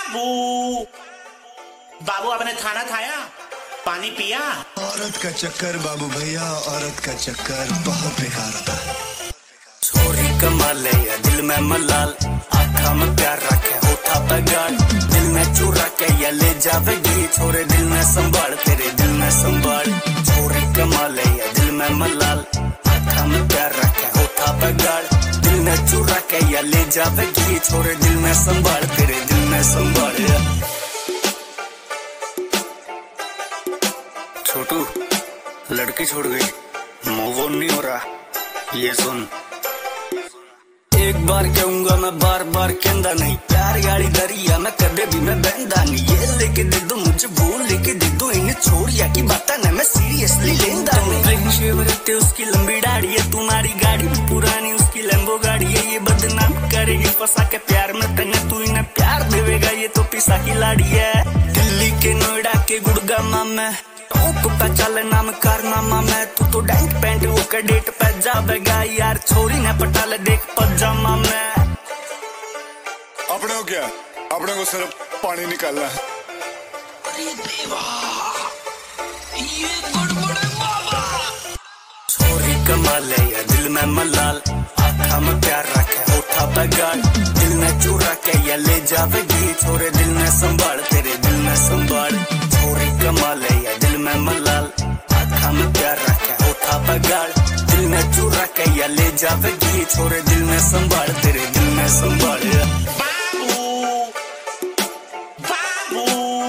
बाबू बाबू आपने खाना खाया, पानी पिया? औरत का चक्कर बाबू भैया, औरत का चक्कर बहुत बेकार होता है। छोरी कमाल या दिल में मलाल, आँखा में प्यार रखे होठा पे गाल, दिल में चुरा के या ले जावेगी, छोरे दिल में संभाल, तेरे दिल में संभाल। छोरी कमाल या दिल में मलाल, आँखा में प्यार रखे होठा पे गाल, दिल में चुरा के या ले जावेगी, छोरे दिल में संभाल, तेरे दिल में संभाल। छोटू लड़की छोड़ गई, मूव ऑन नहीं हो रहा, ये सुन। एक बार कहूंगा मैं बार बार कहंदा नहीं, प्यार गाड़ी दरिया मैं कदे भी मैं बहंदा नहीं। ये लेके दे दो मुझे, वो लेके दे दो इन्हें, छोरिया की बात है मैं सीरियसली लेंदा नहीं। कहीं शेवरते उसकी लंबी दाढ़ी है, तुम्हारी गाड़ी भी पुरानी उसकी लैम्बो गाड़ी है, ये बदनाम करेगी फंसा के प्यार में तने, तू इन्हें प्यार देवेगा ये तो पिसा की लाड़ी है। दिल्ली के नोएडा के गुड़गामा में टॉप पे चले नाम कारनामा में, तू तो डेंट पेंट होकर डेट पे जावेगा यार, छोरी ने पटा ले देख पजामा में। अपने को क्या, अपने को सिर्फ पानी निकालना है। अरे देवा ये गड़बड़ है बाबा। छोरी कमाल या दिल में मलाल, आँखा में प्यार रखे होठा पे गाल, दिल में चुरा के या ले जावेगी, छोरे दिल में संभाल, तेरे दिल में संभाल। छोरी कमाल या दिल में मलाल, आँखा में प्यार रखे होठा पे गाल, दिल में चुरा के या ले जावेगी, छोरे दिल में संभाल, तेरे दिल में संभाल। बाबू बाबू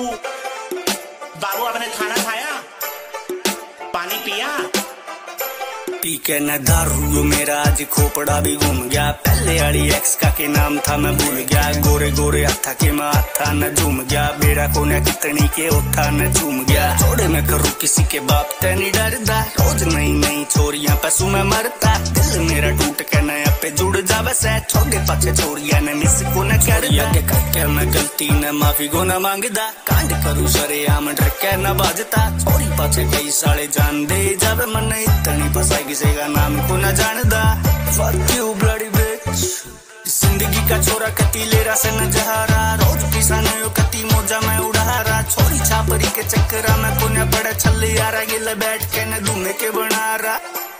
बाबू आपने खाना खाया, पानी पिया? पी के न दारू मेरा आज खोपड़ा भी घूम गया, पहले वाली एक्स का के नाम था मैं भूल गया, गोरे गोरे हथा के माथा न झूम गया, बेड़ा को न कितनी के उठा न झूम गया, छोड़े मैं करूँ किसी के बाप ते नहीं डरदा, रोज नई नई छोरियां पैसों में मरता, दिल मेरा टूट के नया पे जुड़ जावे से, छोड़े पाछे छोरियां ने मिस को न करदा, के करके मैं गलती न माफी को न मांगदा, कांड करूँ शरेआम डर के न बाजता, छोरी पाछे कई साले जान दे जावे, मन इतनी फसाई किसी का नाम को न जानदा। Fuck you bloody bitch, जिंदगी का छोरा कती लेरा से न जहारा, रोज पिसाने यो कती मोजा मैं उड़ारा, छोरी छापरी के चक्करा में कोने बड़ा छल्ले यारा, गिले बैठ के न दूमे के बनारा।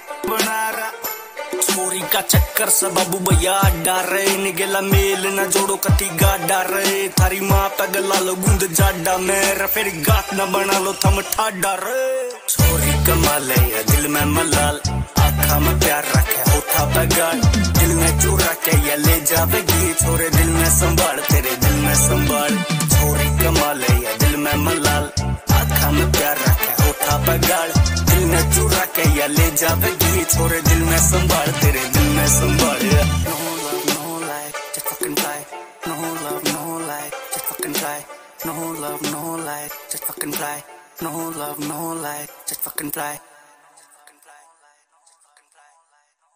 छोरी का चक्कर से बाबू भैया डर रहे, निगेला मेल न जोड़ो कती गाड़ा रहे, थारी माँ पे गला लो गूंद जाडा मेरा, फिर गात न बना लो थम ठाडा रे। छोरी कमाल या दिल में मलाल, आँखा में प्यार रखे होठा पे गाल, दिल में चुरा के या ले जावेगी, छोरे दिल में संभाल, तेरे दिल में संभाल। छोरी कमाल या दिल में मलाल, आँखा में प्यार रखे होठा पे गाल, दिल में चुरा के या ले जावेगी, छोरे दिल में संभाल, तेरे दिल में संभाल। No love, no life, just fucking fly. No love, no life, just fucking fly. No love, no life, just fucking fly. No love, no life, just fucking fly.